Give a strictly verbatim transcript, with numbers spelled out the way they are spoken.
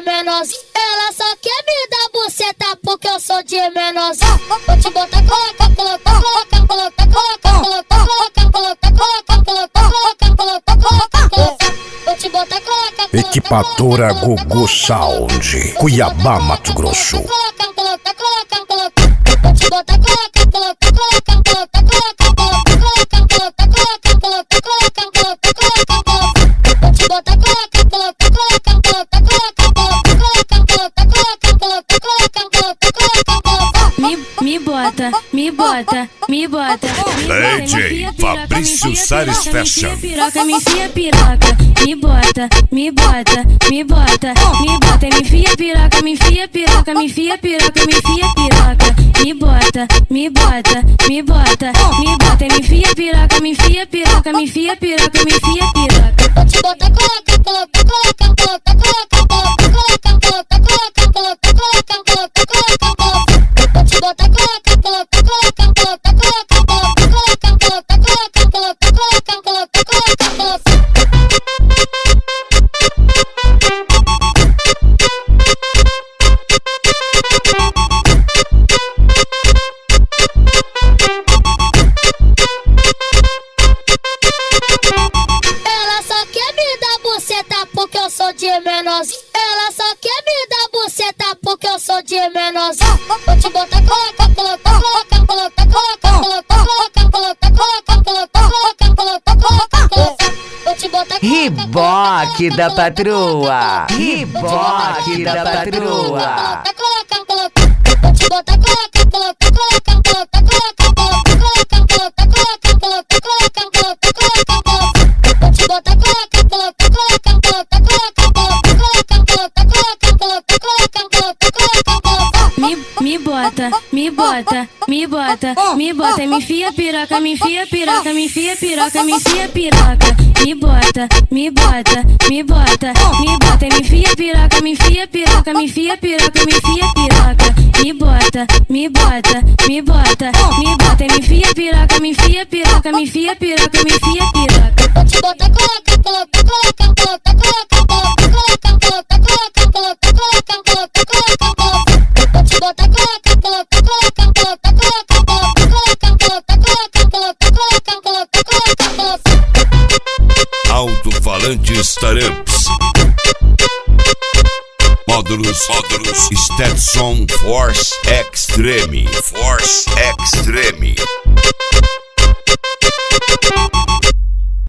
menorzinho. Ela só quer me dar buceta porque eu sou de menorzinho. Vou te botar, coloca, coloca, coloca, coloca, coloca, coloca, coloca, coloca, coloca, coloca, coloca, coloca, coloca. Vou te botar, coloca. Equipadora Gugu Sound, Cuiabá, Mato Grosso. Coloca, coloca, coloca, coloca. Vou te botar, coloca, coloca, coloca, coloca, coloca, coloca, coloca, coloca, coloca, coloca, coloca, coloca, coloca. Vou te botar, coloca, coloca, coloca, coloca, coloca, coloca, coloca, coloca, coloca, coloca, coloca, coloca, coloca. Me, me bota, me bota, me bota. D J Fabrício Salles Fashion. Piroca, me enfia piroca. Me bota, me bota, me bota, me bota, me enfia piroca, me enfia piroca, me enfia piroca, me enfia piroca. Me bota, me bota, me bota, me bota, me enfia piroca, me enfia piroca, me enfia piroca, me enfia piroca. Vou te botar, coloca, coloca, coloca, coloca, coloca, coloca, coloca, coloca, coloca, coloca, coloca, coloca, coloca. Vou te botar, coloca, coloca, coloca, coloca, coloca, coloca, coloca, coloca, coloca, coloca, coloca, coloca, coloca. Ela só quer me dar buceta porque eu sou de menorzinho. Ela só quer me dar buceta porque eu sou de menorzinho. Vou te botar, coloca, coloca, coloca, coloca, coloca, coloca, coloca, coloca, coloca, coloca, coloca, coloca, coloca. Vou te botar, Riboque da patroa, Riboque da patroa. Coloca, coloca, vou te botar, coloca, coloca, coloca, coloca, coloca, coloca, coloca, coloca, coloca, coloca, coloca, coloca, coloca. Vou te botar, coloca, coloca, coloca, coloca, coloca, coloca, coloca, coloca, coloca, coloca, coloca, coloca, coloca. Me, me bota, me bota, me bota, me bota, me enfia piroca, me enfia piroca, me enfia piroca, me enfia piroca. Me bota, me bota, me bota, me bota, me enfia piroca, me enfia piroca, me enfia piroca, me enfia piroca. Me bota, me bota, me bota, me bota, me enfia piroca, me enfia piroca, me enfia piroca, me enfia piroca. Vou te botar, coloca, coloca, coloca, coloca, coloca, coloca, coloca, coloca, coloca, coloca, coloca, coloca, coloca. Vou te botar, coloca, coloca, coloca, coloca, coloca, coloca, coloca, coloca, coloca, coloca, coloca, coloca, coloca. Alto-falante Startups. Módulos, módulos, Stetson Force Extreme, Force Extreme.